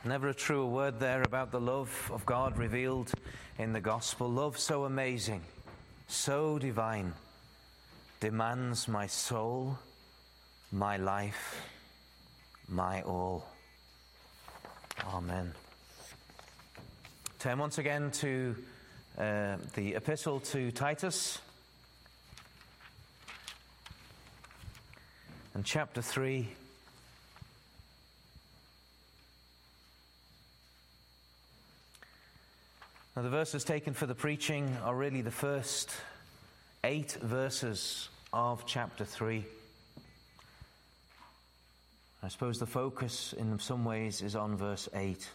Never a truer word there about the love of God revealed in the gospel. Love so amazing, so divine, demands my soul, my life, my all. Amen. Turn once again to the epistle to Titus and chapter 3. Now, the verses taken for the preaching are really the first 8 verses of chapter 3. I suppose the focus in some ways is on verse 8.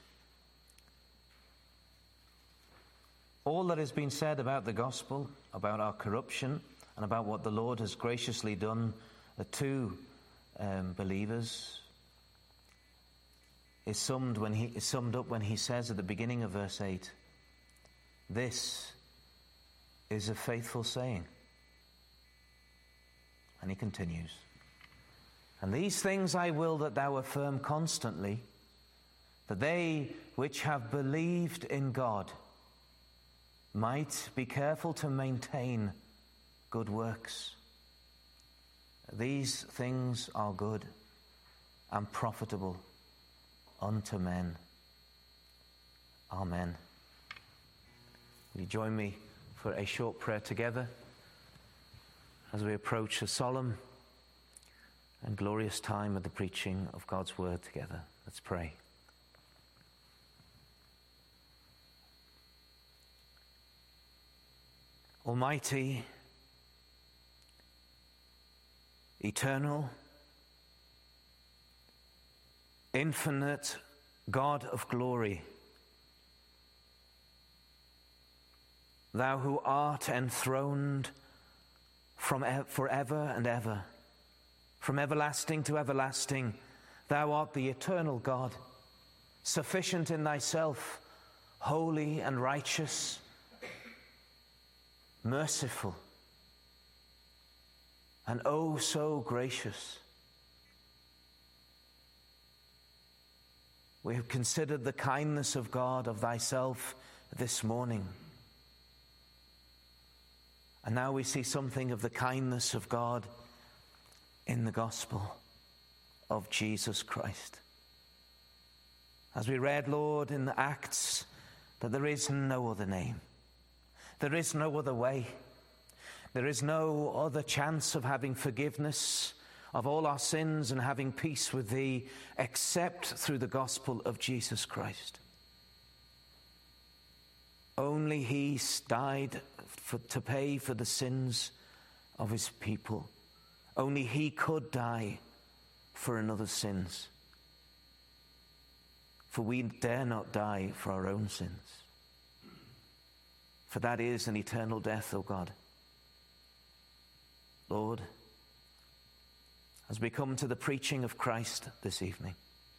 All that has been said about the gospel, about our corruption, and about what the Lord has graciously done to believers is summed up when he says at the beginning of verse 8, "This is a faithful saying." And he continues, "And these things I will that thou affirm constantly, that they which have believed in God might be careful to maintain good works. These things are good and profitable unto men." Amen. Will you join me for a short prayer together as we approach a solemn and glorious time of the preaching of God's word together? Let's pray. Almighty, eternal, infinite God of glory, thou who art enthroned from forever and ever, from everlasting to everlasting, thou art the eternal God, sufficient in thyself, holy and righteous, merciful, and oh so gracious. We have considered the kindness of God, of thyself, this morning. And now we see something of the kindness of God in the gospel of Jesus Christ. As we read, Lord, in the Acts, that there is no other name. There is no other way. There is no other chance of having forgiveness of all our sins and having peace with thee except through the gospel of Jesus Christ. Only he died to pay for the sins of his people. Only he could die for another's sins. For we dare not die for our own sins. For that is an eternal death, O God. Lord, as we come to the preaching of Christ this evening,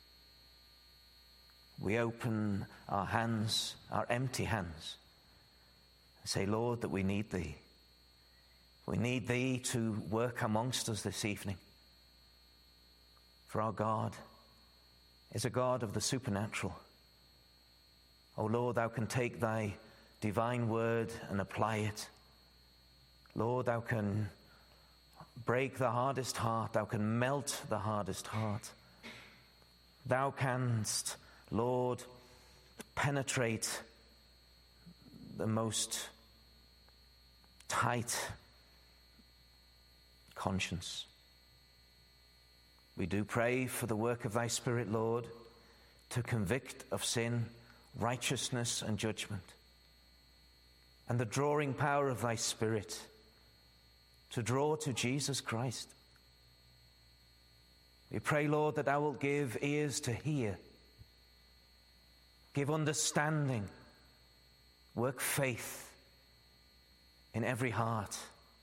we open our hands, our empty hands, and say, Lord, that we need thee. We need thee to work amongst us this evening. For our God is a God of the supernatural. O Lord, thou can take thy divine word and apply it. Lord, thou can break the hardest heart. Thou can melt the hardest heart. Thou canst, Lord, penetrate the most tight conscience. We do pray for the work of thy Spirit, Lord, to convict of sin, righteousness, and judgment, and the drawing power of thy Spirit to draw to Jesus Christ. We pray, Lord, that thou wilt give ears to hear, give understanding, work faith in every heart.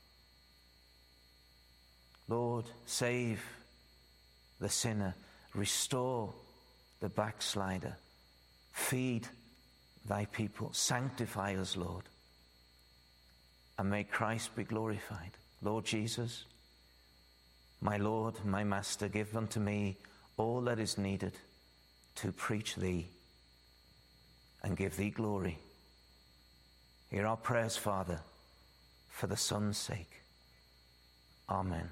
Lord, save the sinner, restore the backslider, feed thy people, sanctify us, Lord, and may Christ be glorified. Lord Jesus, my Lord, my Master, give unto me all that is needed to preach thee and give thee glory. Hear our prayers, Father, for the Son's sake. Amen.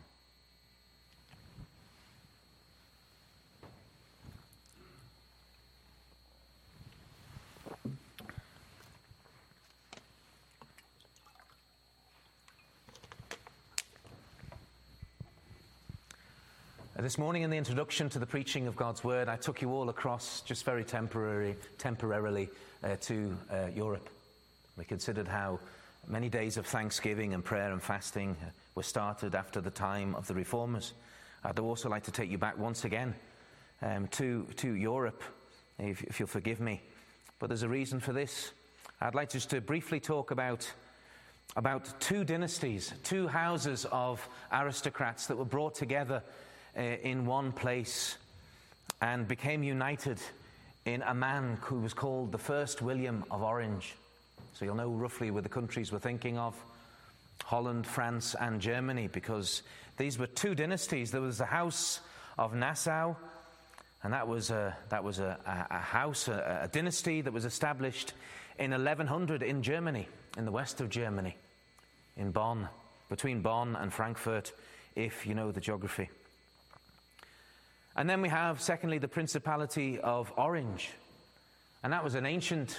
This morning in the introduction to the preaching of God's Word, I took you all across, just very temporarily, to Europe. We considered how many days of thanksgiving and prayer and fasting were started after the time of the Reformers. I'd also like to take you back once again to Europe, if you'll forgive me. But there's a reason for this. I'd like just to briefly talk about two dynasties, two houses of aristocrats that were brought together in one place and became united in a man who was called the first William of Orange. So you'll know roughly where the countries we're thinking of: Holland, France, and Germany, because these were two dynasties. There was the House of Nassau, and that was a house, a dynasty that was established in 1100 in Germany, in the west of Germany, in Bonn, between Bonn and Frankfurt, if you know the geography. And then we have, secondly, the Principality of Orange. And that was an ancient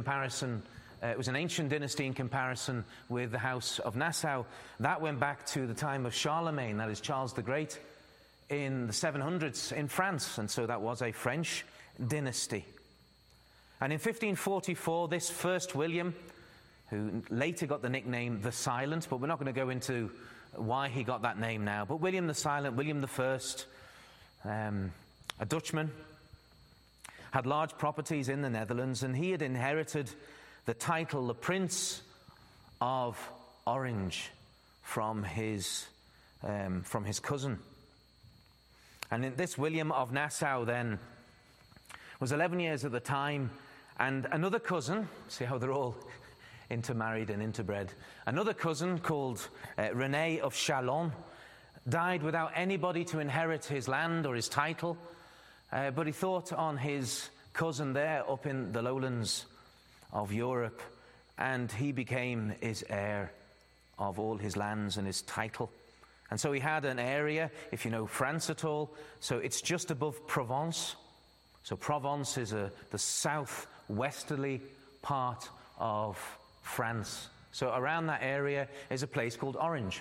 dynasty in comparison with the House of Nassau. That went back to the time of Charlemagne, that is Charles the Great, in the 700s in France. And so that was a French dynasty. And in 1544, this first William, who later got the nickname the Silent, but we're not going to go into why he got that name now, but William the Silent, William the First, a Dutchman, had large properties in the Netherlands, and he had inherited the title, the Prince of Orange, from his cousin. And this William of Nassau then was 11 years at the time, and another cousin, see how they're all intermarried and interbred, another cousin called René of Chalon, died without anybody to inherit his land or his title, but he thought on his cousin there up in the lowlands of Europe, and he became his heir of all his lands and his title. And so he had an area, if you know France at all, so it's just above Provence. So Provence is the southwesterly part of France. So around that area is a place called Orange.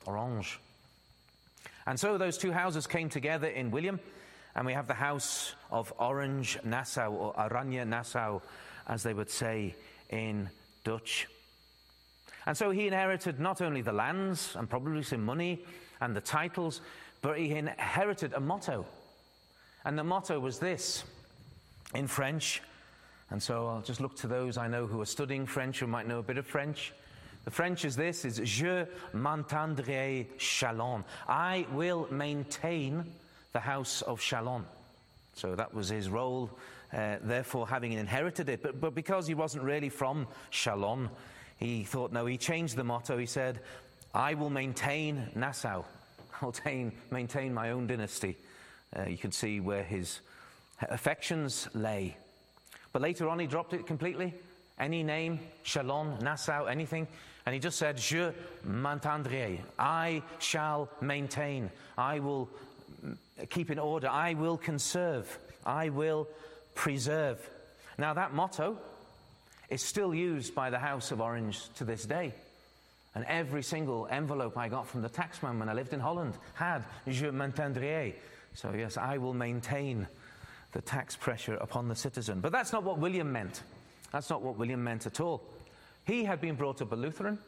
And so those two houses came together in William, and we have the House of Orange Nassau, or Oranje Nassau, as they would say in Dutch. And so he inherited not only the lands and probably some money and the titles, but he inherited a motto. And the motto was this, in French. And so I'll just look to those I know who are studying French, who might know a bit of French. The French is this, is Je maintiendrai Chalon. I will maintain the house of Chalon. So that was his role, therefore having inherited it. But because he wasn't really from Chalon, he thought, no, he changed the motto. He said, I will maintain Nassau. I'll maintain my own dynasty. You can see where his affections lay. But later on he dropped it completely. Any name, Chalon, Nassau, anything. And he just said, Je maintiendrai. I shall maintain. I will keep in order. I will conserve. I will preserve. Now that motto is still used by the House of Orange to this day. And every single envelope I got from the taxman when I lived in Holland had Je maintiendrai. So yes, I will maintain the tax pressure upon the citizen. But that's not what William meant. That's not what William meant at all. He had been brought up a Lutheran.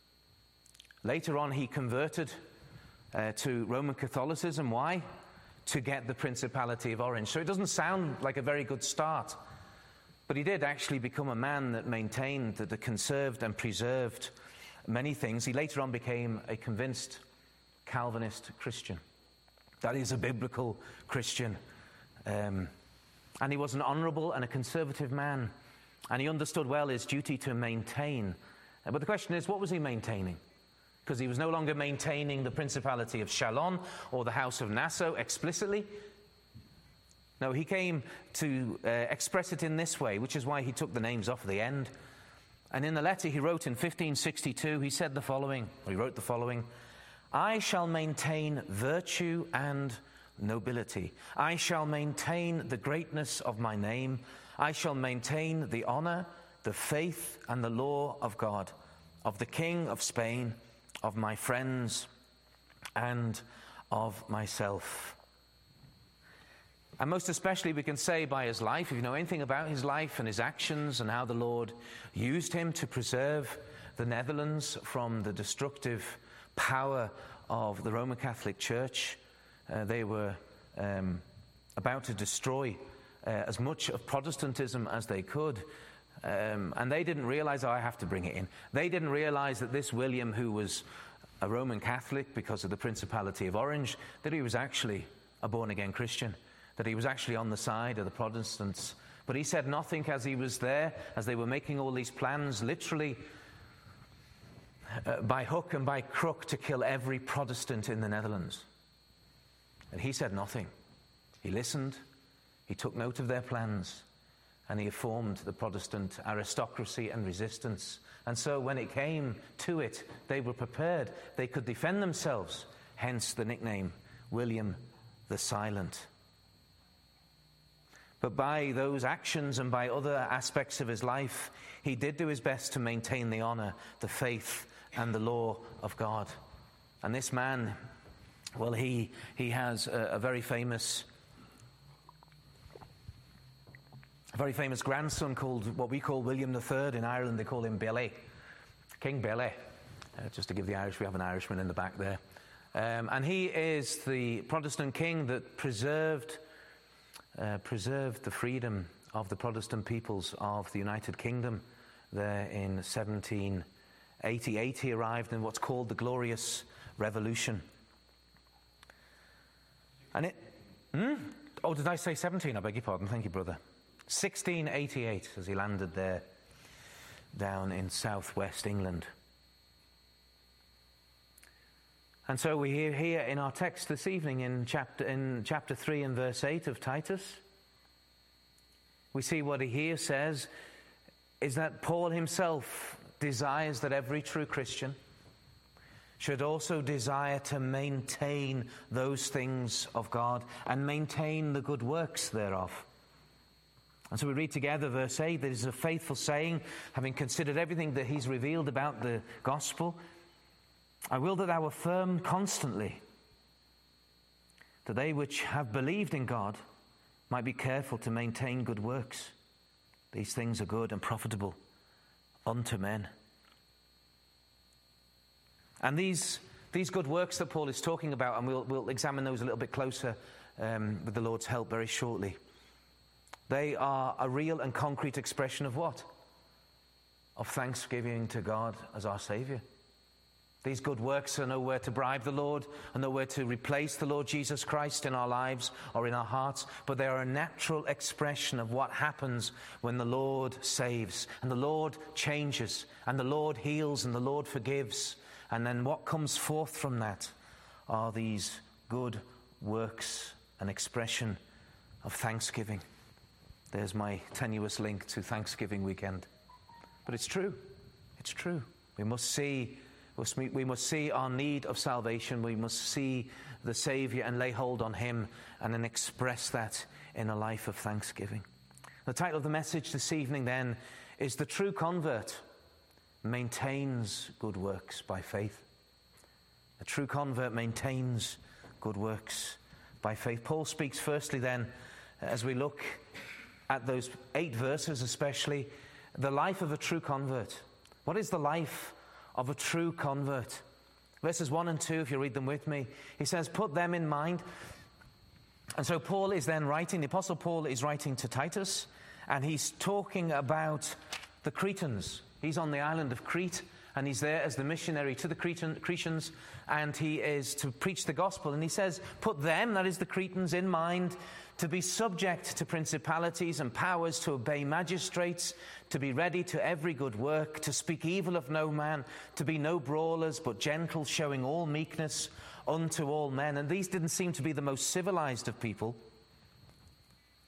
Later on, he converted to Roman Catholicism. Why? To get the Principality of Orange. So it doesn't sound like a very good start. But he did actually become a man that maintained, that conserved and preserved many things. He later on became a convinced Calvinist Christian. That is, a biblical Christian. And he was an honorable and a conservative man. And he understood well his duty to maintain. But the question is, what was he maintaining? Because he was no longer maintaining the Principality of Chalon or the House of Nassau explicitly. No, he came to express it in this way, which is why he took the names off at the end. And in the letter he wrote in 1562, he said the following, or he wrote the following: I shall maintain virtue and nobility. I shall maintain the greatness of my name. I shall maintain the honor, the faith, and the law of God, of the King of Spain, of my friends, and of myself. And most especially we can say by his life, if you know anything about his life and his actions and how the Lord used him to preserve the Netherlands from the destructive power of the Roman Catholic Church. They were about to destroy as much of Protestantism as they could. And they didn't realize, I have to bring it in. They didn't realize that this William, who was a Roman Catholic because of the Principality of Orange, that he was actually a born-again Christian, that he was actually on the side of the Protestants. But he said nothing as he was there, as they were making all these plans, literally by hook and by crook, to kill every Protestant in the Netherlands. And he said nothing. He listened, he took note of their plans, and he formed the Protestant aristocracy and resistance. And so when it came to it, they were prepared. They could defend themselves, hence the nickname William the Silent. But by those actions and by other aspects of his life, he did do his best to maintain the honor, the faith, and the law of God. And this man, well, he has a very famous grandson called, what we call William III. In Ireland they call him Billy, King Billy. Just to give the Irish, we have an Irishman in the back there. And he is the Protestant king that preserved the freedom of the Protestant peoples of the United Kingdom there in 1788. He arrived in what's called the Glorious Revolution. And it... Oh, did I say 17? I beg your pardon. Thank you, brother. 1688, as he landed there down in southwest England. And so we hear here in our text this evening in chapter 3 and verse 8 of Titus, we see what he here says is that Paul himself desires that every true Christian should also desire to maintain those things of God and maintain the good works thereof. And so we read together verse 8, that is a faithful saying, having considered everything that he's revealed about the gospel, I will that thou affirm constantly that they which have believed in God might be careful to maintain good works. These things are good and profitable unto men. And these good works that Paul is talking about, and we'll examine those a little bit closer with the Lord's help very shortly. They are a real and concrete expression of what? Of thanksgiving to God as our Savior. These good works are nowhere to bribe the Lord, and nowhere to replace the Lord Jesus Christ in our lives or in our hearts, but they are a natural expression of what happens when the Lord saves, and the Lord changes, and the Lord heals, and the Lord forgives. And then what comes forth from that are these good works, an expression of thanksgiving. There's my tenuous link to Thanksgiving weekend. But it's true. It's true. We must see our need of salvation. We must see the Savior and lay hold on him and then express that in a life of thanksgiving. The title of the message this evening then is The True Convert Maintains Good Works by Faith. The true convert maintains good works by faith. Paul speaks firstly then, as we look at those 8 verses especially, the life of a true convert. What is the life of a true convert? Verses 1 and 2, if you read them with me, he says, put them in mind. And so Paul is then writing, the Apostle Paul is writing to Titus, and he's talking about the Cretans. He's on the island of Crete, and he's there as the missionary to the Cretans, and he is to preach the gospel. And he says, put them, that is the Cretans, in mind, to be subject to principalities and powers, to obey magistrates, to be ready to every good work, to speak evil of no man, to be no brawlers, but gentle, showing all meekness unto all men. And these didn't seem to be the most civilized of people.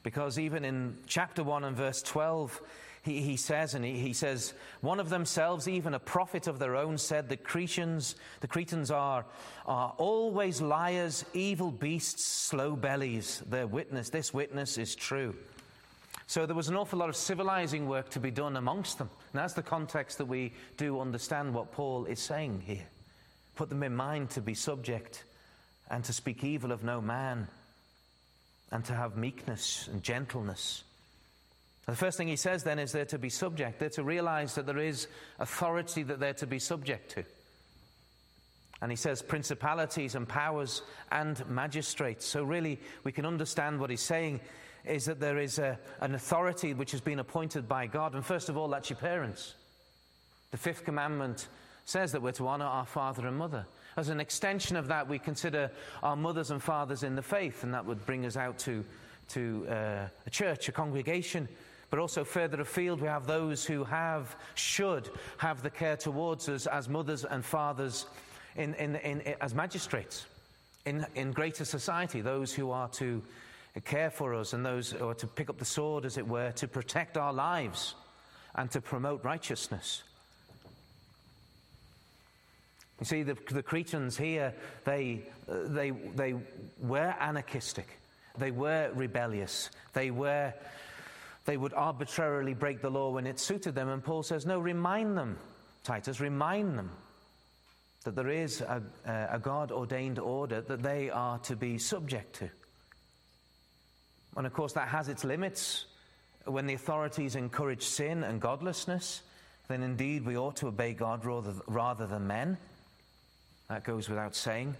Because even in chapter 1 and verse 12, he says, one of themselves, even a prophet of their own, said the Cretans are always liars, evil beasts, slow bellies. This witness is true. So there was an awful lot of civilizing work to be done amongst them. And that's the context that we do understand what Paul is saying here. Put them in mind to be subject and to speak evil of no man and to have meekness and gentleness. The first thing he says then is they're to be subject. They're to realize that there is authority that they're to be subject to. And he says principalities and powers and magistrates. So really we can understand what he's saying is that there is an authority which has been appointed by God. And first of all, that's your parents. The fifth commandment says that we're to honor our father and mother. As an extension of that, we consider our mothers and fathers in the faith, and that would bring us out to a church, a congregation. But also further afield, we have those who should have the care towards us as mothers and fathers as magistrates in greater society, those who are to care for us and those who are to pick up the sword, as it were, to protect our lives and to promote righteousness. You see, the Cretans here, they were anarchistic. They were rebellious. They would arbitrarily break the law when it suited them. And Paul says, no, remind them, Titus, remind them that there is a God-ordained order that they are to be subject to. And of course, that has its limits. When the authorities encourage sin and godlessness, then indeed we ought to obey God rather than men. That goes without saying.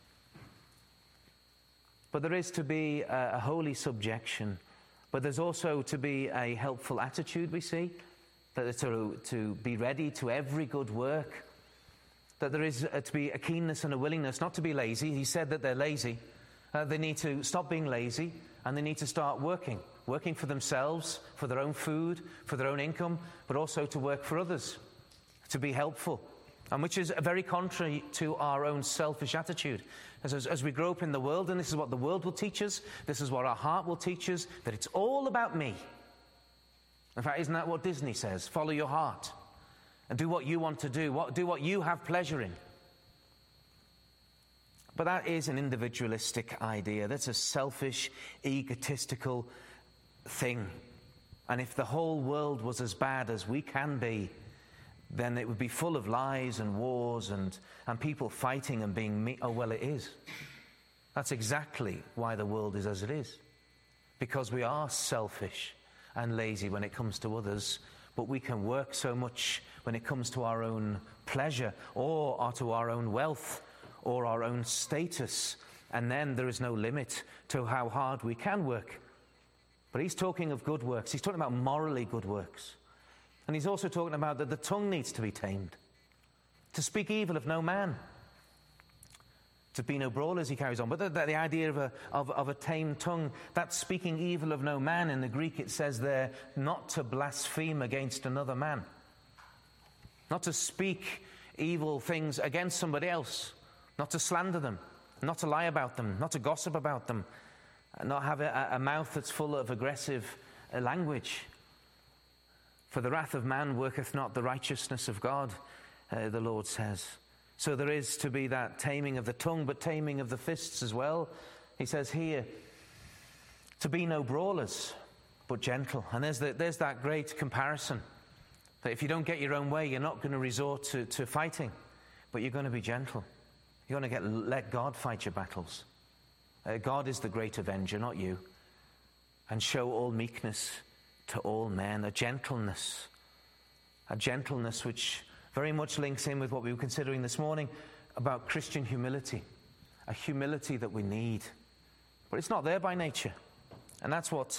But there is to be a holy subjection. But there's also to be a helpful attitude, we see. That to be ready to every good work. That there is to be a keenness and a willingness not to be lazy. He said that they're lazy. They need to stop being lazy, and they need to start working for themselves, for their own food, for their own income, but also to work for others, to be helpful, and which is very contrary to our own selfish attitude. As we grow up in the world, and this is what the world will teach us, this is what our heart will teach us, that it's all about me. In fact, isn't that what Disney says? Follow your heart and do what you want to do, do what you have pleasure in. But that is an individualistic idea. That's a selfish, egotistical thing. And if the whole world was as bad as we can be, then it would be full of lies and wars and people fighting and being mean. Oh, well, it is. That's exactly why the world is as it is. Because we are selfish and lazy when it comes to others, but we can work so much when it comes to our own pleasure or to our own wealth or our own status, and then there is no limit to how hard we can work. But he's talking of good works. He's talking about morally good works. And he's also talking about that the tongue needs to be tamed. To speak evil of no man. To be no brawlers, he carries on. But the idea of a tamed tongue, that's speaking evil of no man. In the Greek it says there, not to blaspheme against another man. Not to speak evil things against somebody else. Not to slander them, not to lie about them, not to gossip about them, and not have a mouth that's full of aggressive language. For the wrath of man worketh not the righteousness of God, the Lord says. So there is to be that taming of the tongue, but taming of the fists as well. He says here, to be no brawlers, but gentle. And there's that great comparison, that if you don't get your own way, you're not going to resort to fighting, but you're going to be gentle. You're going to let God fight your battles. God is the great avenger, not you. And show all meekness to all men, a gentleness which very much links in with what we were considering this morning about Christian humility, a humility that we need. But it's not there by nature. And that's what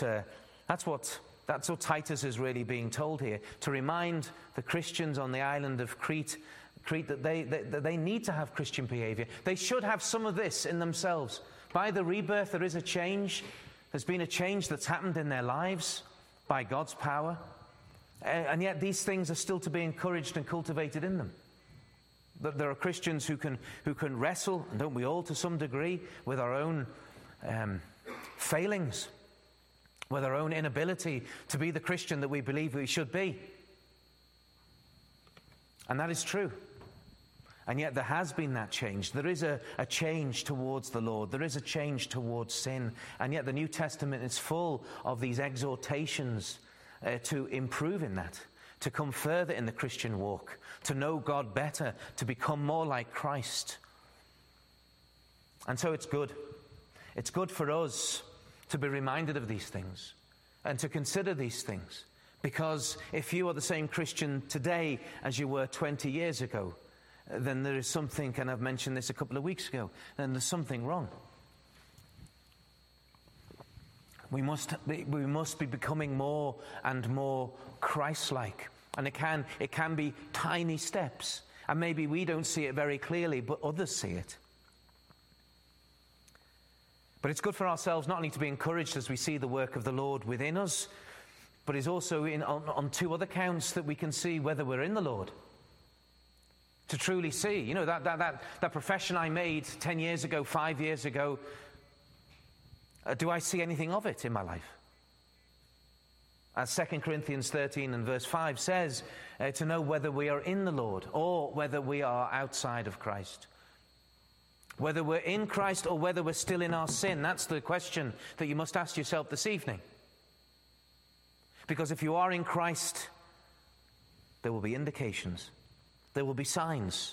Titus is really being told here, to remind the Christians on the island of Crete that they need to have Christian behavior. They should have some of this in themselves. By the rebirth, there is a change. There's been a change that's happened in their lives by God's power. And yet these things are still to be encouraged and cultivated in them. That there are Christians who can wrestle, and don't we all to some degree, with our own failings, with our own inability to be the Christian that we believe we should be. And that is true. And yet there has been that change. There is a change towards the Lord. There is a change towards sin. And yet the New Testament is full of these exhortations to improve in that, to come further in the Christian walk, to know God better, to become more like Christ. And so it's good. It's good for us to be reminded of these things and to consider these things. Because if you are the same Christian today as you were 20 years ago, then there is something, and I've mentioned this a couple of weeks ago, then there's something wrong. We must be becoming more and more Christ-like. And it can be tiny steps. And maybe we don't see it very clearly, but others see it. But it's good for ourselves not only to be encouraged as we see the work of the Lord within us, but it's also on two other counts that we can see whether we're in the Lord. To truly see, that profession I made 10 years ago, 5 years ago, do I see anything of it in my life? As 2 Corinthians 13 and verse 5 says, to know whether we are in the Lord or whether we are outside of Christ. Whether we're in Christ or whether we're still in our sin, that's the question that you must ask yourself this evening. Because if you are in Christ, there will be indications. There will be signs.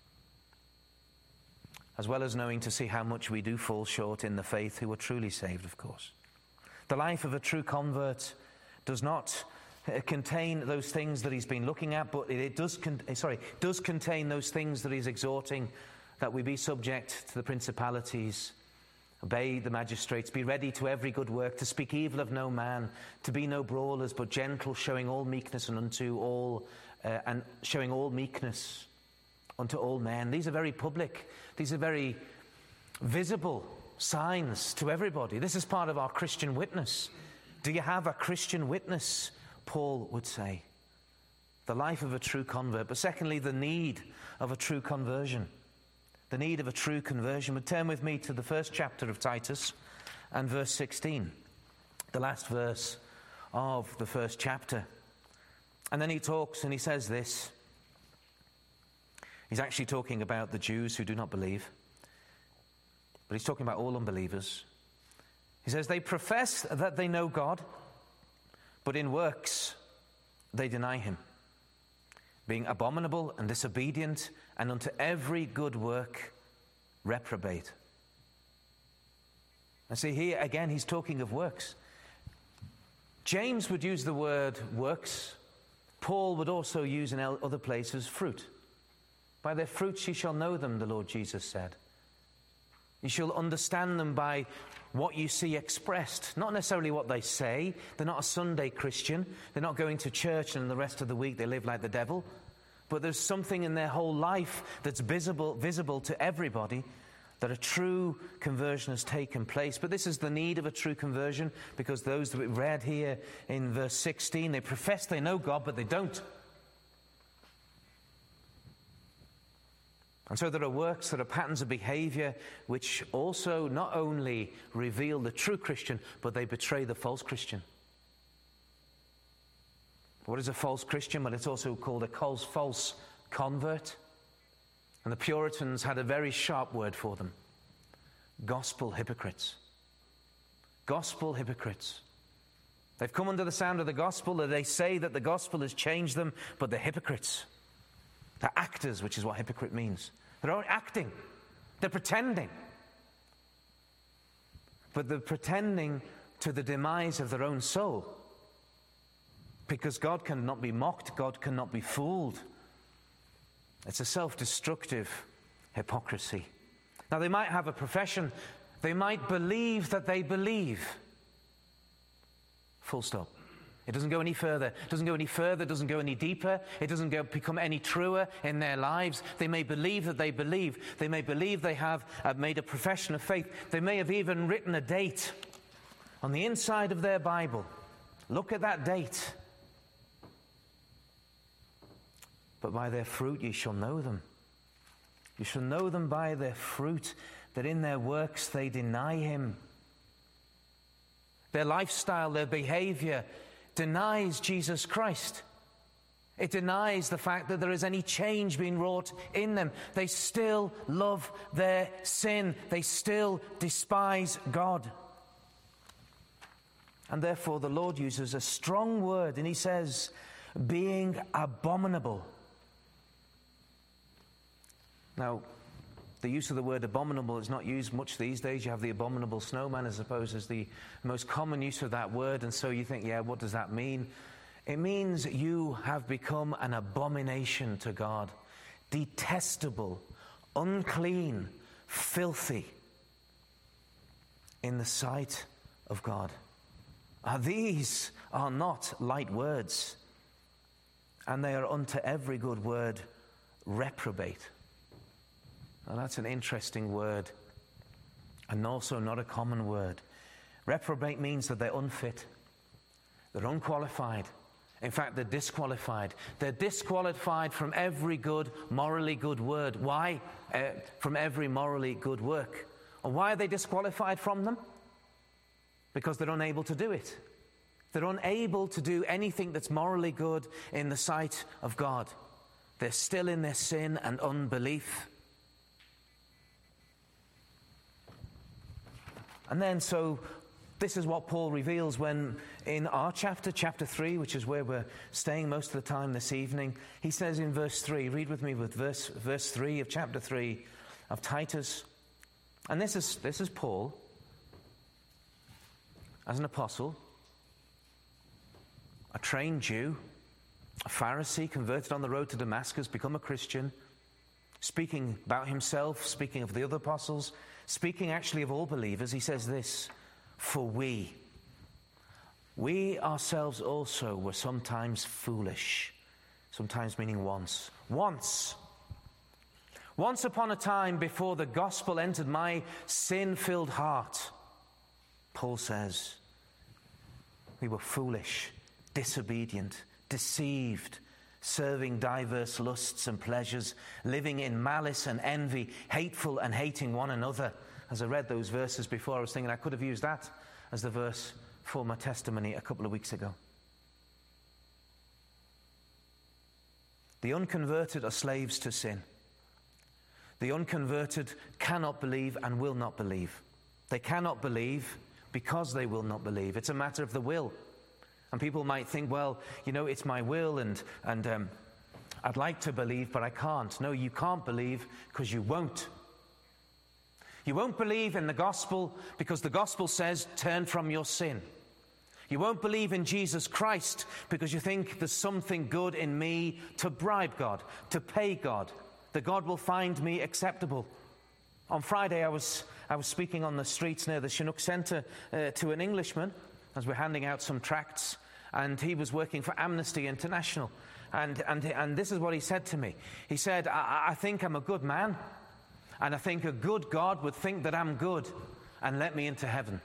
As well as knowing to see how much we do fall short in the faith who are truly saved, of course. The life of a true convert does not contain those things that he's been looking at, but it does contain those things that he's exhorting, that we be subject to the principalities, obey the magistrates, be ready to every good work, to speak evil of no man, to be no brawlers, but gentle, showing all meekness and showing all meekness unto all men. These are very public. These are very visible signs to everybody. This is part of our Christian witness. Do you have a Christian witness? Paul would say. The life of a true convert. But secondly, the need of a true conversion. The need of a true conversion. But turn with me to the first chapter of Titus and verse 16. The last verse of the first chapter. And then he talks and he says this. He's actually talking about the Jews who do not believe. But he's talking about all unbelievers. He says, they profess that they know God, but in works they deny him, being abominable and disobedient, and unto every good work reprobate. And see, here again, he's talking of works. James would use the word works. Paul would also use in other places fruit. By their fruits ye shall know them, the Lord Jesus said. You shall understand them by what you see expressed, not necessarily what they say. They're not a Sunday Christian. They're not going to church and the rest of the week they live like the devil. But there's something in their whole life that's visible to everybody, that a true conversion has taken place. But this is the need of a true conversion, because those that we read here in verse 16, they profess they know God, but they don't. And so there are works, there are patterns of behavior which also not only reveal the true Christian, but they betray the false Christian. What is a false Christian? Well, it's also called a false convert. And the Puritans had a very sharp word for them. Gospel hypocrites. Gospel hypocrites. They've come under the sound of the gospel, that they say that the gospel has changed them, but they're hypocrites. They're actors, which is what hypocrite means. They're only acting. They're pretending. But they're pretending to the demise of their own soul. Because God cannot be mocked. God cannot be fooled. It's a self-destructive hypocrisy. Now, they might have a profession. They might believe that they believe. Full stop. It doesn't go any further. It doesn't go any further. It doesn't go any deeper. It doesn't become any truer in their lives. They may believe that they believe. They may believe they have made a profession of faith. They may have even written a date on the inside of their Bible. Look at that date. But by their fruit ye shall know them. You shall know them by their fruit, that in their works they deny him. Their lifestyle, their behavior denies Jesus Christ. It denies the fact that there is any change being wrought in them. They still love their sin. They still despise God. And therefore the Lord uses a strong word, and he says, being abominable. Now, the use of the word abominable is not used much these days. You have the abominable snowman, I suppose, as the most common use of that word. And so you think, yeah, what does that mean? It means you have become an abomination to God, detestable, unclean, filthy in the sight of God. These are not light words, and they are unto every good word reprobate. Now that's an interesting word, and also not a common word. Reprobate means that they're unfit, they're unqualified. In fact, they're disqualified. They're disqualified from every good, morally good word. Why? From every morally good work. And why are they disqualified from them? Because they're unable to do it. They're unable to do anything that's morally good in the sight of God. They're still in their sin and unbelief. And then so this is what Paul reveals when in our chapter 3, which is where we're staying most of the time this evening, he says in verse 3, read with me with verse 3 of chapter 3 of Titus. And this is Paul as an apostle, a trained Jew, a Pharisee converted on the road to Damascus, become a Christian, speaking about himself, speaking of the other apostles, speaking actually of all believers. He says this, for we ourselves also were sometimes foolish, sometimes meaning once. Once upon a time, before the gospel entered my sin-filled heart, Paul says, we were foolish, disobedient, deceived, serving diverse lusts and pleasures, living in malice and envy, hateful and hating one another. As I read those verses before, I was thinking I could have used that as the verse for my testimony a couple of weeks ago. The unconverted are slaves to sin. The unconverted cannot believe and will not believe. They cannot believe because they will not believe. It's a matter of the will. And people might think, well, you know, it's my will and I'd like to believe, but I can't. No, you can't believe because you won't. You won't believe in the gospel because the gospel says, turn from your sin. You won't believe in Jesus Christ because you think there's something good in me to bribe God, to pay God, that God will find me acceptable. On Friday, I was speaking on the streets near the Chinook Centre to an Englishman as we're handing out some tracts, and he was working for Amnesty International. And this is what he said to me. He said, I think I'm a good man, and I think a good God would think that I'm good and let me into heaven.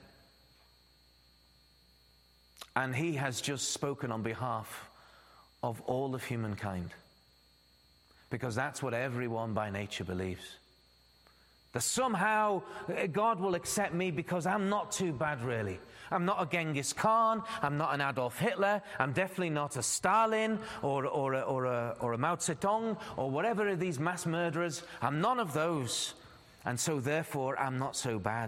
And he has just spoken on behalf of all of humankind, because that's what everyone by nature believes. That somehow God will accept me because I'm not too bad, really. I'm not a Genghis Khan. I'm not an Adolf Hitler. I'm definitely not a Stalin or a Mao Zedong or whatever are these mass murderers. I'm none of those. And so therefore, I'm not so bad.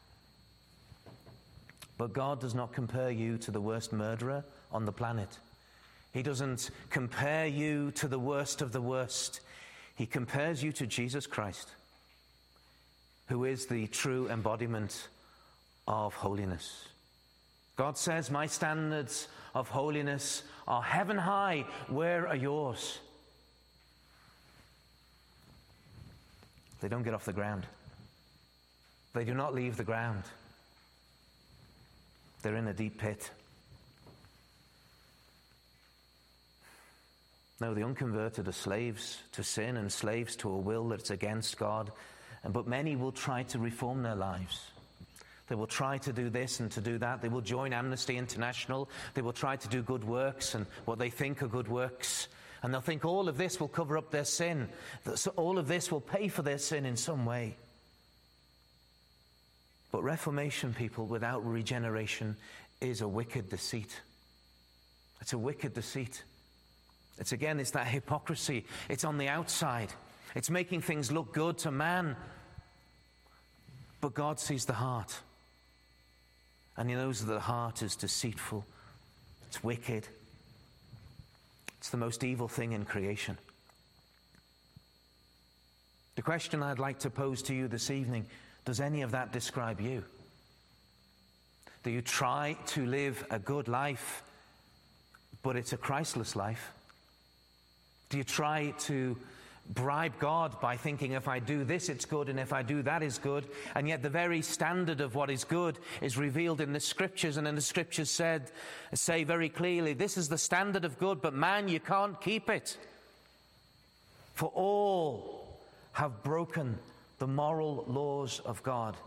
But God does not compare you to the worst murderer on the planet. He doesn't compare you to the worst of the worst. He compares you to Jesus Christ, who is the true embodiment of holiness. God says, my standards of holiness are heaven high. Where are yours? They don't get off the ground. They do not leave the ground. They're in a deep pit. No, the unconverted are slaves to sin and slaves to a will that's against God. But many will try to reform their lives. They will try to do this and to do that. They will join Amnesty International. They will try to do good works and what they think are good works. And they'll think all of this will cover up their sin. So all of this will pay for their sin in some way. But reformation, people, without regeneration is a wicked deceit. It's a wicked deceit. It's that hypocrisy. It's on the outside. It's making things look good to man. But God sees the heart. And he knows that the heart is deceitful. It's wicked. It's the most evil thing in creation. The question I'd like to pose to you this evening, does any of that describe you? Do you try to live a good life, but it's a Christless life? Do you try to bribe God by thinking, if I do this, it's good, and if I do that, is good? And yet the very standard of what is good is revealed in the Scriptures, and in the Scriptures say very clearly, this is the standard of good, but man, you can't keep it. For all have broken the moral laws of God.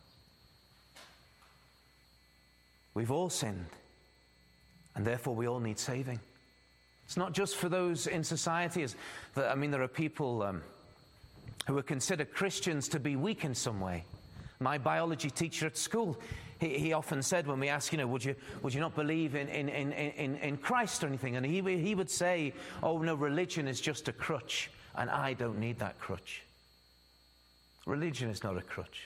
We've all sinned, and therefore we all need saving. It's not just for those in society. There are people who are considered Christians to be weak in some way. My biology teacher at school, he often said when we asked, would you not believe in Christ or anything? And he would say, oh no, religion is just a crutch, and I don't need that crutch. Religion is not a crutch.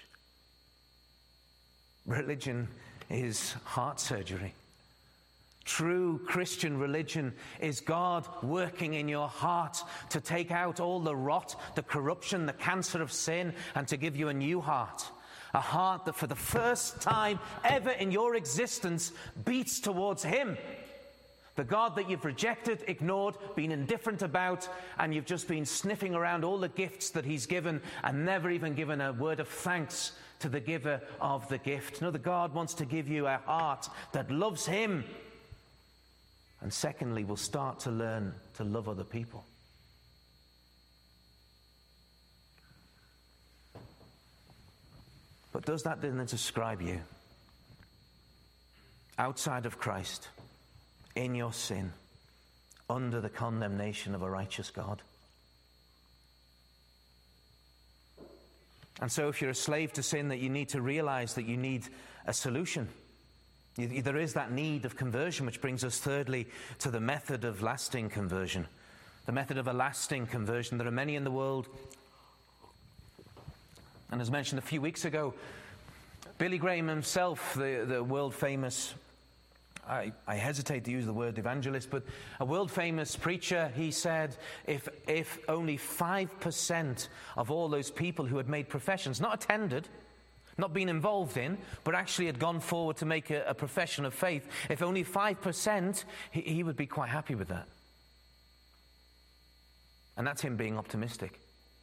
Religion is heart surgery. True Christian religion is God working in your heart to take out all the rot, the corruption, the cancer of sin, and to give you a new heart. A heart that for the first time ever in your existence beats towards Him. The God that you've rejected, ignored, been indifferent about, and you've just been sniffing around all the gifts that He's given and never even given a word of thanks to the giver of the gift. No, the God wants to give you a heart that loves Him. And secondly, we'll start to learn to love other people. But does that then describe you? Outside of Christ, in your sin, under the condemnation of a righteous God? And so if you're a slave to sin, that you need to realize that you need a solution. There is that need of conversion, which brings us thirdly to the method of lasting conversion. The method of a lasting conversion. There are many in the world. And as mentioned a few weeks ago, Billy Graham himself, the world-famous, I hesitate to use the word evangelist, but a world-famous preacher, he said, if only 5% of all those people who had made professions, not attended, not been involved in, but actually had gone forward to make a profession of faith, if only 5%, he would be quite happy with that. And that's him being optimistic.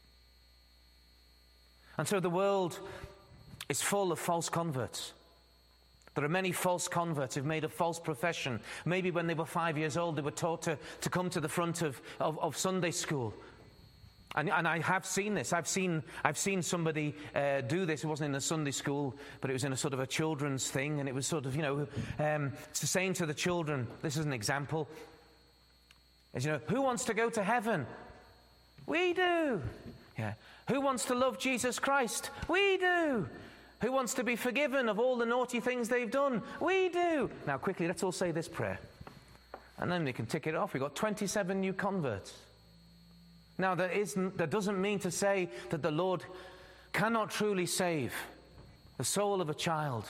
And so the world is full of false converts. There are many false converts who've made a false profession. Maybe when they were 5 years old, they were taught to come to the front of Sunday school. And I have seen this. I've seen somebody do this. It wasn't in a Sunday school, but it was in a sort of a children's thing. And it was sort of, saying to the children, this is an example, is, who wants to go to heaven? We do. Yeah. Who wants to love Jesus Christ? We do. Who wants to be forgiven of all the naughty things they've done? We do. Now, quickly, let's all say this prayer. And then we can tick it off. We've got 27 new converts. Now, that doesn't mean to say that the Lord cannot truly save the soul of a child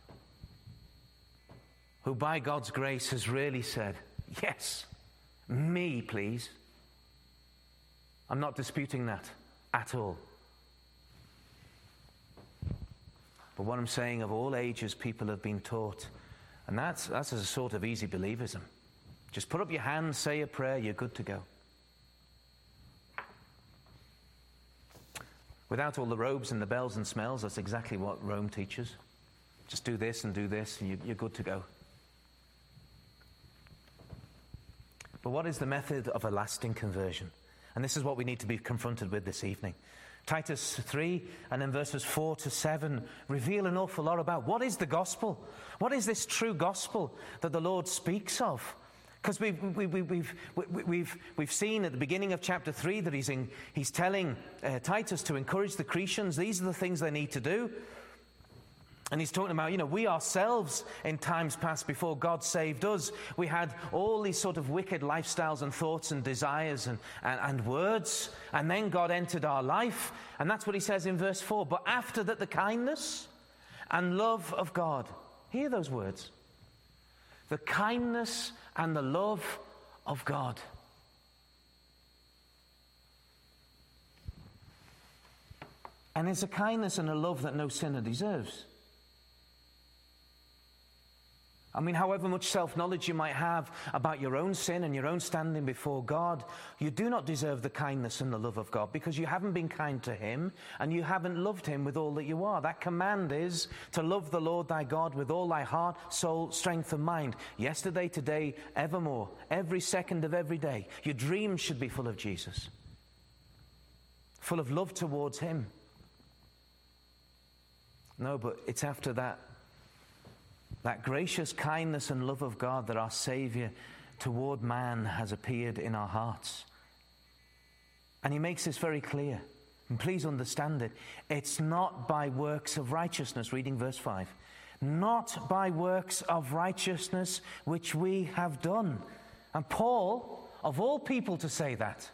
who, by God's grace, has really said, yes, me, please. I'm not disputing that at all. But what I'm saying, of all ages, people have been taught, and that's as a sort of easy believism. Just put up your hand, say a prayer, you're good to go. Without all the robes and the bells and smells, that's exactly what Rome teaches. Just do this, and you're good to go. But what is the method of a lasting conversion? And this is what we need to be confronted with this evening. Titus 3 and then verses 4 to 7 reveal an awful lot about what is the gospel? What is this true gospel that the Lord speaks of? Because we've seen at the beginning of chapter 3 that he's telling Titus to encourage the Cretans. These are the things they need to do. And he's talking about, we ourselves in times past before God saved us, we had all these sort of wicked lifestyles and thoughts and desires and words. And then God entered our life. And that's what he says in verse 4. But after that, the kindness and love of God. Hear those words. The kindness and the love of God. And it's a kindness and a love that no sinner deserves. I mean, however much self-knowledge you might have about your own sin and your own standing before God, you do not deserve the kindness and the love of God because you haven't been kind to him and you haven't loved him with all that you are. That command is to love the Lord thy God with all thy heart, soul, strength and mind. Yesterday, today, evermore, every second of every day. Your dreams should be full of Jesus, full of love towards him. No, but it's after that gracious kindness and love of God that our Savior toward man has appeared in our hearts. And he makes this very clear. And please understand it. It's not by works of righteousness, reading verse 5. Not by works of righteousness which we have done. And Paul, of all people to say that,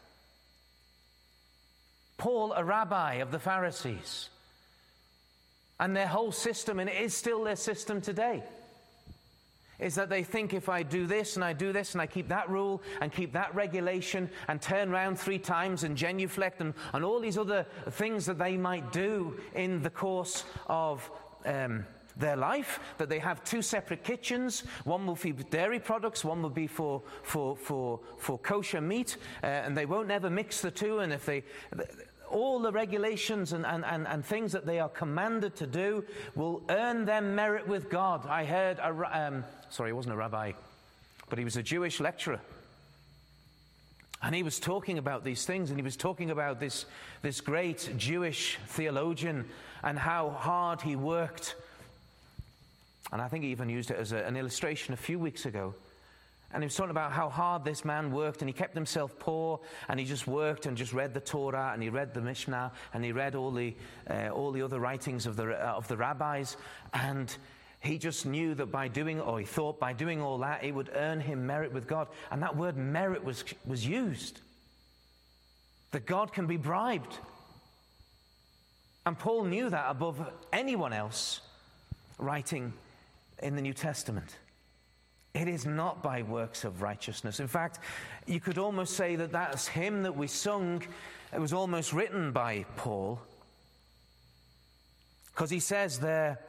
Paul, a rabbi of the Pharisees, and their whole system, and it is still their system today, is that they think if I do this and I do this and I keep that rule and keep that regulation and turn around 3 times and genuflect and all these other things that they might do in the course of their life, that they have 2 separate kitchens. One will feed dairy products, one will be for kosher meat, and they won't ever mix the two. And if they... all the regulations and things that they are commanded to do will earn them merit with God. I heard he wasn't a rabbi, but he was a Jewish lecturer. And he was talking about these things, and he was talking about this great Jewish theologian and how hard he worked. And I think he even used it as an illustration a few weeks ago. And he was talking about how hard this man worked, and he kept himself poor, and he just worked and just read the Torah, and he read the Mishnah, and he read all the other writings of the rabbis, and he just knew that he thought by doing all that, it would earn him merit with God. And that word merit was used. That God can be bribed. And Paul knew that above anyone else writing in the New Testament. It is not by works of righteousness. In fact, you could almost say that hymn that we sung, it was almost written by Paul. Because he says there,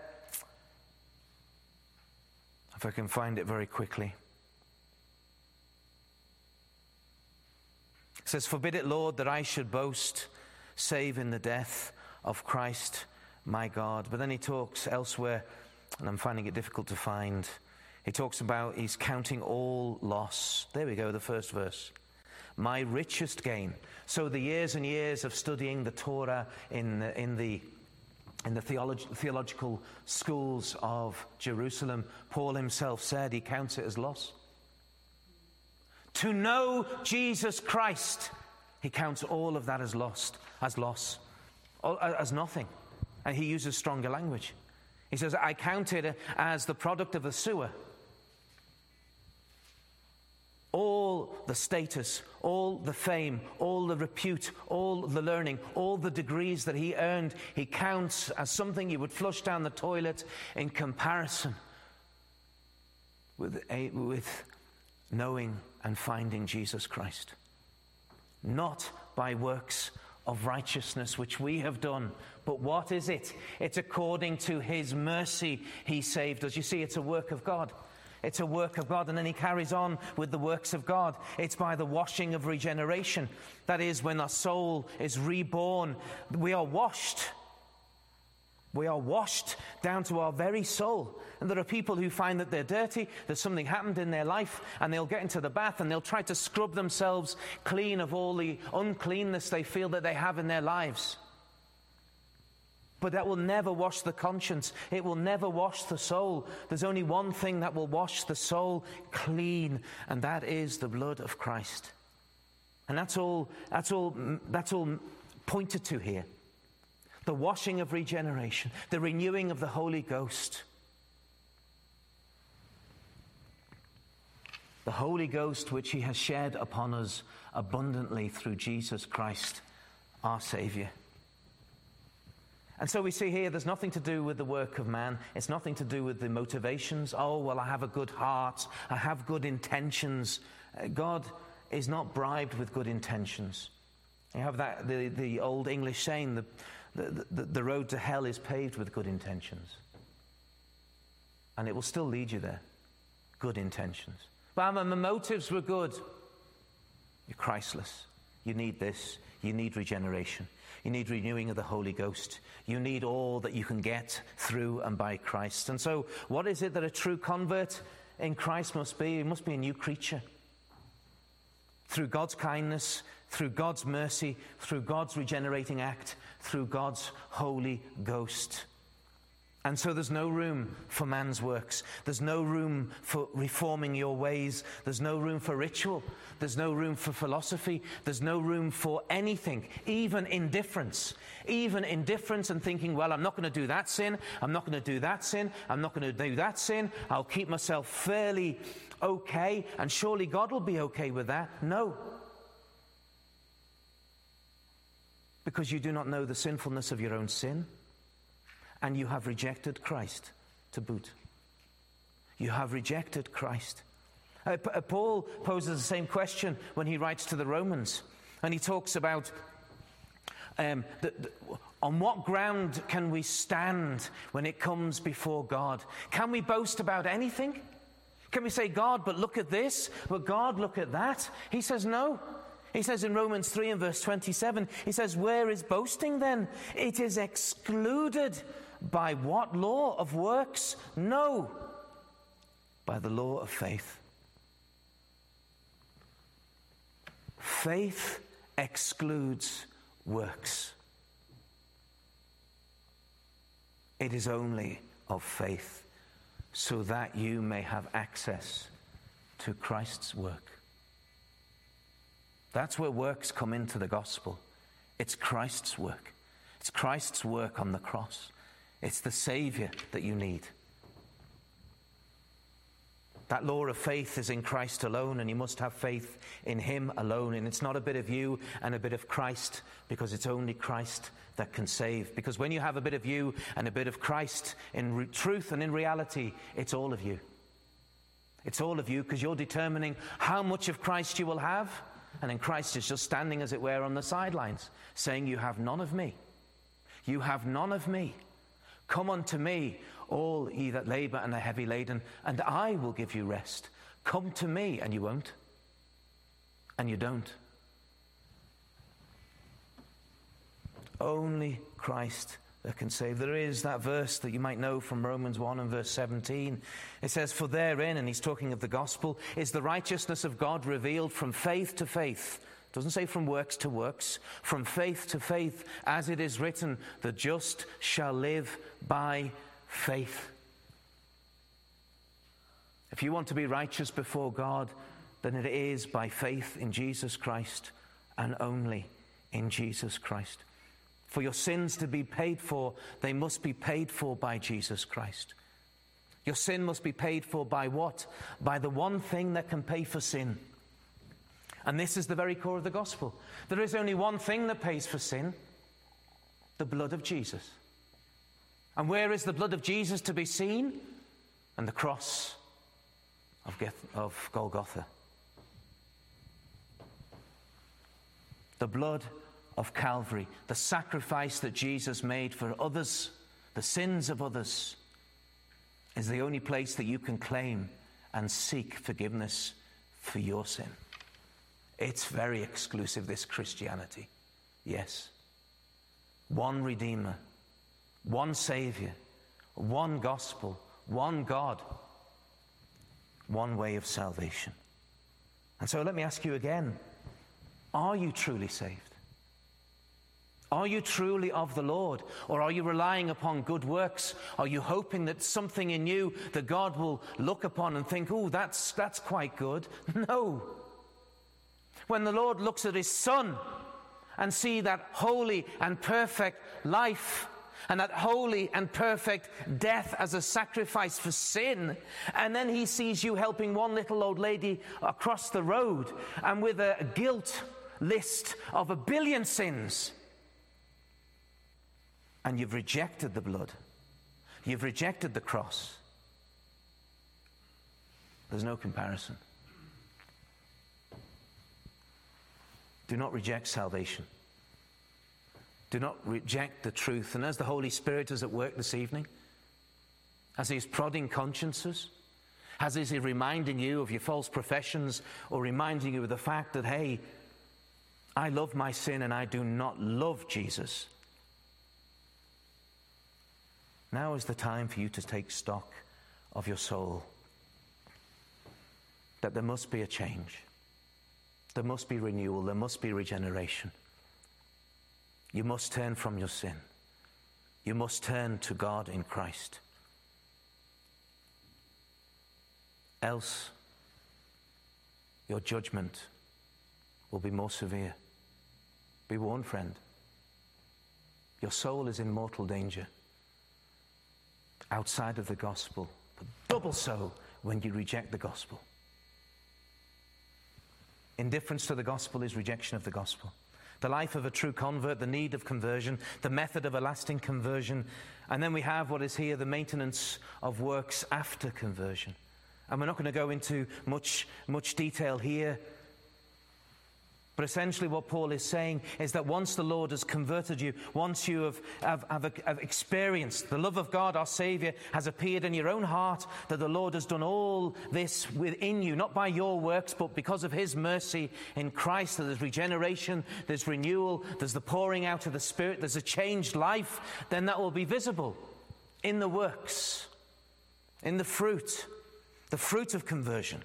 if I can find it very quickly. It says, "Forbid it, Lord, that I should boast, save in the death of Christ my God." But then he talks elsewhere, and I'm finding it difficult to find. He talks about he's counting all loss. There we go, the first verse. My richest gain. So the years and years of studying the Torah in the theological schools of Jerusalem, Paul himself said he counts it as loss. To know Jesus Christ, he counts all of that as loss, as nothing. And he uses stronger language. He says, I count it as the product of the sewer. All the status, all the fame, all the repute, all the learning, all the degrees that he earned, he counts as something he would flush down the toilet in comparison with knowing and finding Jesus Christ. Not by works of righteousness which we have done, but what is it? It's according to his mercy he saved us. You see, it's a work of God. It's a work of God. And then he carries on with the works of God. It's by the washing of regeneration. That is, when our soul is reborn, we are washed. We are washed down to our very soul. And there are people who find that they're dirty, that something happened in their life, and they'll get into the bath and they'll try to scrub themselves clean of all the uncleanness they feel that they have in their lives. But that will never wash the conscience. It will never wash the soul. There's only one thing that will wash the soul clean, and that is the blood of Christ. And that's all pointed to here. the washing of regeneration, the renewing of the Holy Ghost. The Holy Ghost which he has shed upon us abundantly through Jesus Christ, our Savior. And so we see here there's nothing to do with the work of man. It's nothing to do with the motivations. Oh, well, I have a good heart. I have good intentions. God is not bribed with good intentions. You have that the old English saying, the road to hell is paved with good intentions. And it will still lead you there. Good intentions. But my motives were good. You're Christless. You need this. You need regeneration. You need renewing of the Holy Ghost. You need all that you can get through and by Christ. And so, what is it that a true convert in Christ must be? He must be a new creature. Through God's kindness, through God's mercy, through God's regenerating act, through God's Holy Ghost. And so there's no room for man's works. There's no room for reforming your ways. There's no room for ritual. There's no room for philosophy. There's no room for anything, even indifference. Even indifference and thinking, well, I'm not going to do that sin. I'm not going to do that sin. I'm not going to do that sin. I'll keep myself fairly okay, and surely God will be okay with that. No. Because you do not know the sinfulness of your own sin. And you have rejected Christ to boot. You have rejected Christ. Paul poses the same question when he writes to the Romans. And he talks about on what ground can we stand when it comes before God? Can we boast about anything? Can we say, God, but look at this? Well, God, look at that? He says, no. He says in Romans 3 and verse 27, he says, where is boasting then? It is excluded. By what law of works? No. By the law of faith. Faith excludes works. It is only of faith, so that you may have access to Christ's work. That's where works come into the gospel. It's Christ's work. It's Christ's work on the cross. It's the Savior that you need. That law of faith is in Christ alone, and you must have faith in him alone. And it's not a bit of you and a bit of Christ, because it's only Christ that can save. Because when you have a bit of you and a bit of Christ in truth and in reality, it's all of you. It's all of you, because you're determining how much of Christ you will have. And then Christ is just standing, as it were, on the sidelines, saying, you have none of me. You have none of me. Come unto me, all ye that labor and are heavy laden, and I will give you rest. Come to me, and you won't. And you don't. Only Christ that can save. There is that verse that you might know from Romans 1 and verse 17. It says, for therein, and he's talking of the gospel, is the righteousness of God revealed from faith to faith. It doesn't say from works to works, from faith to faith, as it is written, the just shall live by faith. If you want to be righteous before God, then it is by faith in Jesus Christ, and only in Jesus Christ. For your sins to be paid for, they must be paid for by Jesus Christ. Your sin must be paid for by what? By the one thing that can pay for sin. And this is the very core of the gospel. There is only one thing that pays for sin: the blood of Jesus. And where is the blood of Jesus to be seen? And the cross of Golgotha. The blood of Calvary, the sacrifice that Jesus made for others, the sins of others, is the only place that you can claim and seek forgiveness for your sin. It's very exclusive, this Christianity. Yes. One Redeemer, one Savior, one gospel, one God, one way of salvation. And so let me ask you again, are you truly saved? Are you truly of the Lord? Or are you relying upon good works? Are you hoping that something in you that God will look upon and think, oh, that's quite good? No. When the Lord looks at his Son and see that holy and perfect life and that holy and perfect death as a sacrifice for sin. And then he sees you helping one little old lady across the road and with a guilt list of 1 billion sins. And you've rejected the blood. You've rejected the cross. There's no comparison. Do not reject salvation. Do not reject the truth. And as the Holy Spirit is at work this evening, as he's prodding consciences, as is he reminding you of your false professions or reminding you of the fact that, hey, I love my sin and I do not love Jesus. Now is the time for you to take stock of your soul. That there must be a change. There must be renewal. There must be regeneration. You must turn from your sin. You must turn to God in Christ. Else, your judgment will be more severe. Be warned, friend. Your soul is in mortal danger outside of the gospel, but double so when you reject the gospel. Indifference to the gospel is rejection of the gospel. The life of a true convert, the need of conversion, the method of a lasting conversion, and then we have what is here the maintenance of works after conversion. And we're not going to go into much detail here. But essentially what Paul is saying is that once the Lord has converted you, once you have experienced the love of God, our Savior, has appeared in your own heart, that the Lord has done all this within you, not by your works, but because of his mercy in Christ, that there's regeneration, there's renewal, there's the pouring out of the Spirit, there's a changed life, then that will be visible in the works, in the fruit of conversion.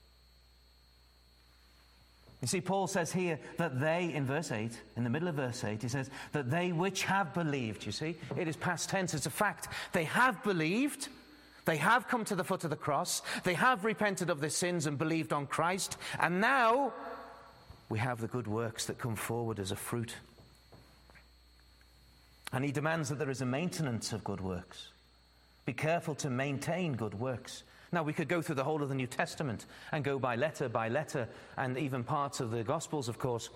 You see, Paul says here that they, in verse 8, in the middle of verse 8, he says that they which have believed, you see, it is past tense, it's a fact. They have believed, they have come to the foot of the cross, they have repented of their sins and believed on Christ, and now we have the good works that come forward as a fruit. And he demands that there is a maintenance of good works. Be careful to maintain good works. Now, we could go through the whole of the New Testament and go by letter, and even parts of the Gospels, of course,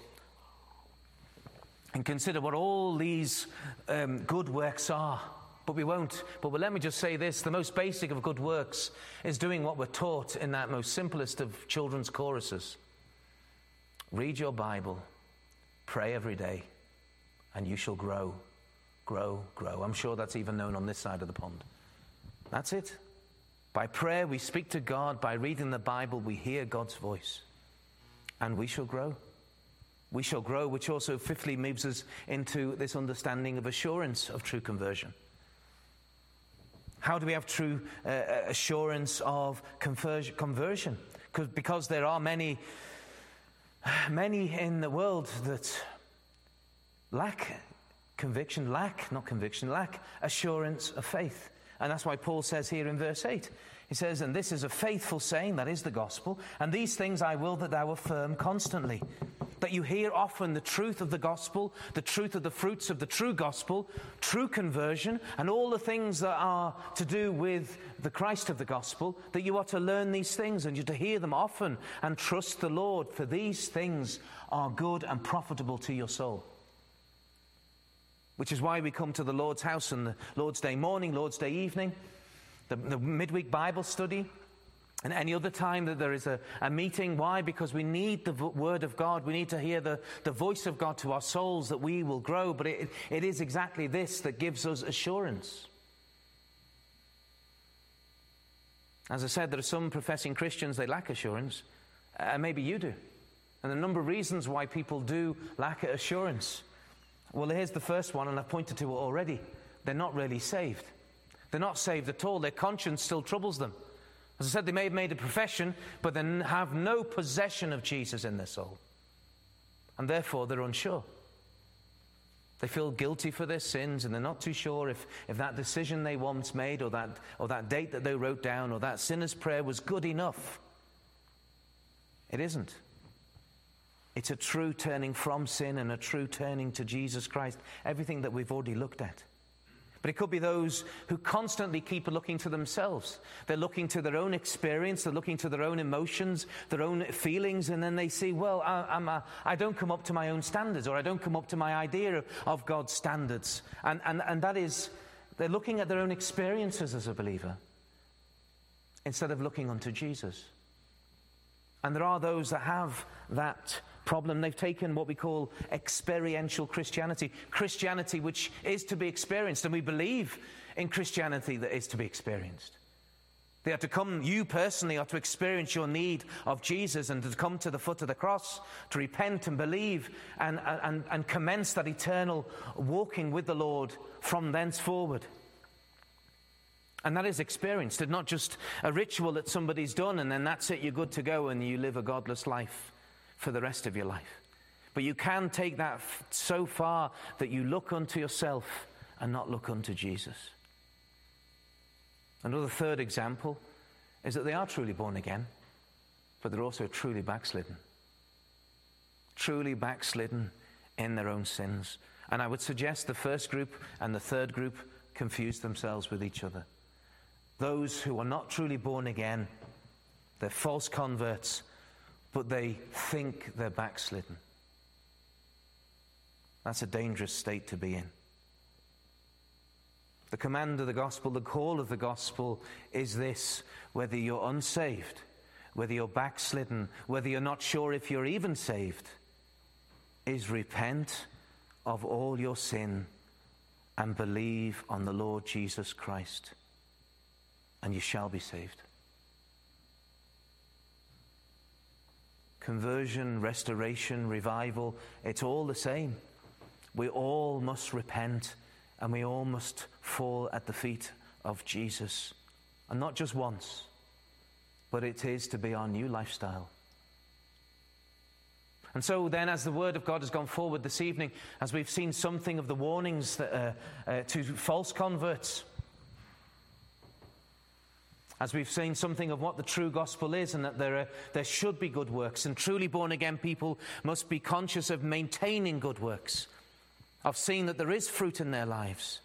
and consider what all these good works are. But we won't. But let me just say this. The most basic of good works is doing what we're taught in that most simplest of children's choruses. Read your Bible, pray every day, and you shall grow, grow, grow. I'm sure that's even known on this side of the pond. That's it. By prayer, we speak to God. By reading the Bible, we hear God's voice. And we shall grow. We shall grow, which also fifthly moves us into this understanding of assurance of true conversion. How do we have true assurance of conversion? Because there are many in the world that lack assurance of faith. And that's why Paul says here in verse 8, he says, and this is a faithful saying, that is the gospel, and these things I will that thou affirm constantly. That you hear often the truth of the gospel, the truth of the fruits of the true gospel, true conversion, and all the things that are to do with the Christ of the gospel, that you are to learn these things and you're to hear them often and trust the Lord, for these things are good and profitable to your soul. Which is why we come to the Lord's house on the Lord's Day morning, Lord's Day evening, the midweek Bible study, and any other time that there is a meeting. Why? Because we need the Word of God. We need to hear the voice of God to our souls that we will grow. But it is exactly this that gives us assurance. As I said, there are some professing Christians, they lack assurance. Maybe you do. And a number of reasons why people do lack assurance. Well, here's the first one, and I've pointed to it already. They're not really saved. They're not saved at all. Their conscience still troubles them. As I said, they may have made a profession, but they have no possession of Jesus in their soul. And therefore, they're unsure. They feel guilty for their sins, and they're not too sure if that decision they once made, or that date that they wrote down, or that sinner's prayer was good enough. It isn't. It's a true turning from sin and a true turning to Jesus Christ. Everything that we've already looked at. But it could be those who constantly keep looking to themselves. They're looking to their own experience, they're looking to their own emotions, their own feelings, and then they see, well, I don't come up to my own standards, or I don't come up to my idea of God's standards. And that is, they're looking at their own experiences as a believer instead of looking unto Jesus. And there are those that have that problem. They've taken what we call experiential Christianity, Christianity which is to be experienced, and we believe in Christianity that is to be experienced. They are to come, you personally are to experience your need of Jesus and to come to the foot of the cross, to repent and believe and commence that eternal walking with the Lord from thenceforward. And that is experienced. It's not just a ritual that somebody's done and then that's it, you're good to go and you live a godless life for the rest of your life. But you can take that so far that you look unto yourself and not look unto Jesus. Another third example is that they are truly born again, but they're also truly backslidden. Truly backslidden in their own sins. And I would suggest the first group and the third group confuse themselves with each other. Those who are not truly born again, they're false converts, but they think they're backslidden. That's a dangerous state to be in. The command of the gospel, the call of the gospel is this: whether you're unsaved, whether you're backslidden, whether you're not sure if you're even saved, is repent of all your sin and believe on the Lord Jesus Christ, and you shall be saved. Conversion, restoration, revival, it's all the same. We all must repent and we all must fall at the feet of Jesus. And not just once, but it is to be our new lifestyle. And so then, as the Word of God has gone forward this evening, as we've seen something of the warnings that, to false converts, as we've seen something of what the true gospel is, and that there should be good works, and truly born again people must be conscious of maintaining good works, of seeing that there is fruit in their lives.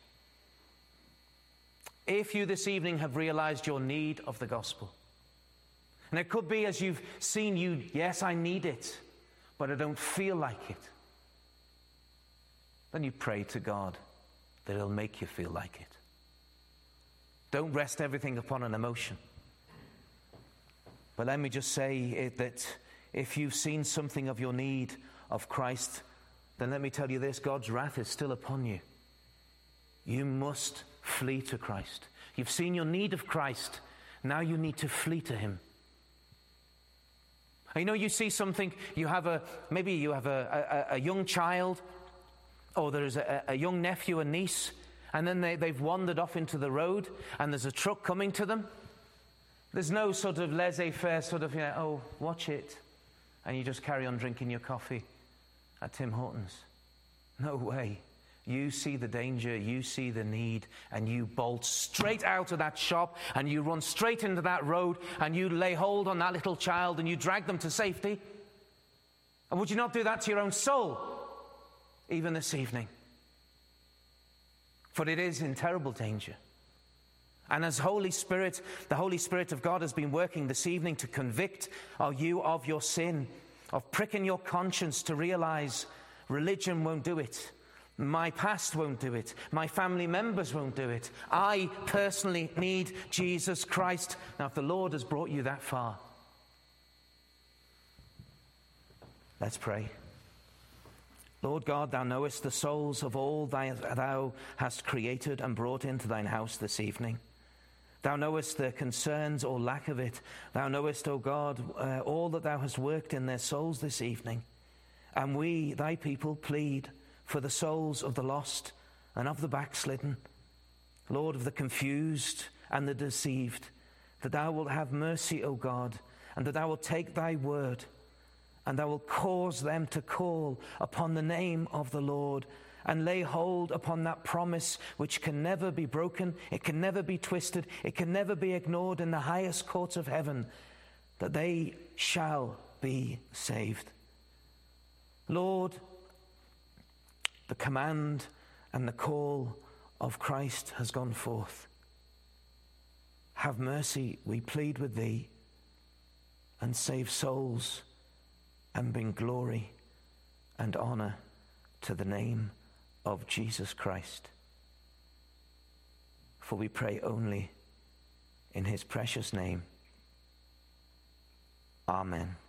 If you this evening have realized your need of the gospel, and it could be as you've seen yes, I need it, but I don't feel like it, then you pray to God that He'll make you feel like it. Don't rest everything upon an emotion. But let me just say that if you've seen something of your need of Christ, then let me tell you this: God's wrath is still upon you. You must flee to Christ. You've seen your need of Christ. Now you need to flee to Him. You see something, maybe you have a young child, or there's a young nephew and niece, and then they've wandered off into the road and there's a truck coming to them. There's no sort of laissez-faire sort of, oh, watch it, and you just carry on drinking your coffee at Tim Hortons. No way. You see the danger, you see the need, and you bolt straight out of that shop and you run straight into that road and you lay hold on that little child and you drag them to safety. And would you not do that to your own soul, even this evening? For it is in terrible danger. And as the Holy Spirit of God has been working this evening to convict you of your sin, of pricking your conscience to realize religion won't do it. My past won't do it. My family members won't do it. I personally need Jesus Christ. Now, if the Lord has brought you that far, let's pray. Lord God, Thou knowest the souls of all Thou hast created and brought into Thine house this evening. Thou knowest their concerns or lack of it. Thou knowest, O God, all that Thou hast worked in their souls this evening. And we, Thy people, plead for the souls of the lost and of the backslidden, Lord, of the confused and the deceived, that Thou wilt have mercy, O God, and that Thou wilt take Thy word and Thou wilt cause them to call upon the name of the Lord and lay hold upon that promise which can never be broken, it can never be twisted, it can never be ignored in the highest courts of heaven, that they shall be saved. Lord, the command and the call of Christ has gone forth. Have mercy, we plead with thee, and save souls and bring glory and honor to the name of Jesus Christ. For we pray only in his precious name. Amen.